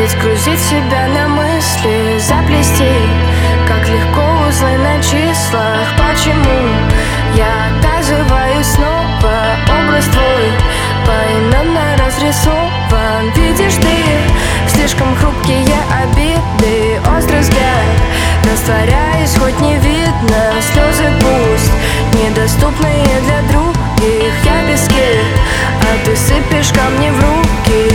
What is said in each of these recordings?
Ведь грузить себя на мысли, заплести, как легко узлы на числах. Почему я оказываюсь снова? Образ твой поименно разрисован. Видишь ты слишком хрупкие обиды, острый взгляд, растворяясь, хоть не видно. Слезы пусть недоступные для других. Я в песке, а ты сыпешь камни в руки.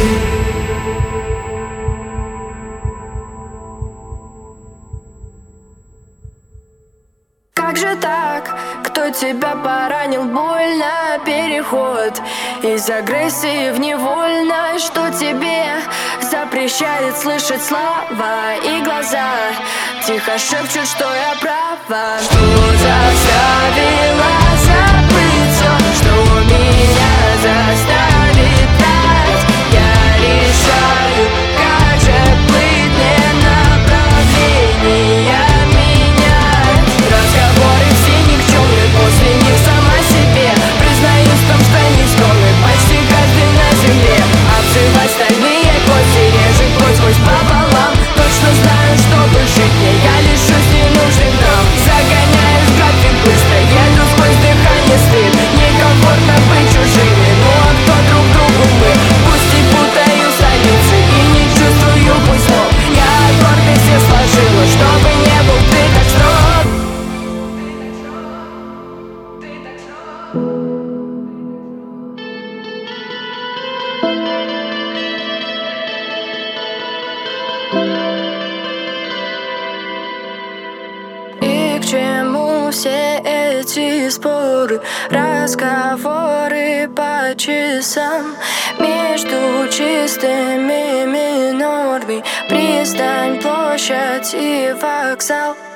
Как же так? Кто тебя поранил больно? Переход из агрессии в невольность. Что тебе запрещает слышать слова и глаза тихо шепчут, что я права? Что заставило забыть все, что меня заставит врать? Я решаю, как же плыть мне направление. Разговоры все никчемные, после них сама себе признаюсь в том, что нескромный почти каждый на земле. Обзывать стальные кости, режет кровь сквозь пополам. Точно знаю, чтобы жить мне, я лишусь ненужных драм. Загоняюсь в график быстро, еду сквозь дыхание стыд. Некомфортно быть чужими, ну а кто друг другу мы? Пусть и путаю столицы и не чувствую пусть ног. Я аккорды все сложила, чтобы не был ты так строг. И к чему все эти споры, разговоры по часам между чистыми минорами? Пристань, площадь и вокзал.